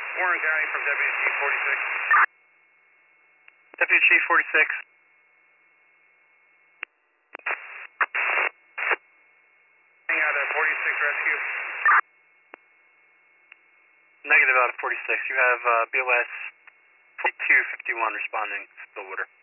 Warren County from Deputy Chief 46. Deputy Chief 46. Hang out at 46 rescue. Negative out of 46. You have BOS 4251 responding. Stillwater.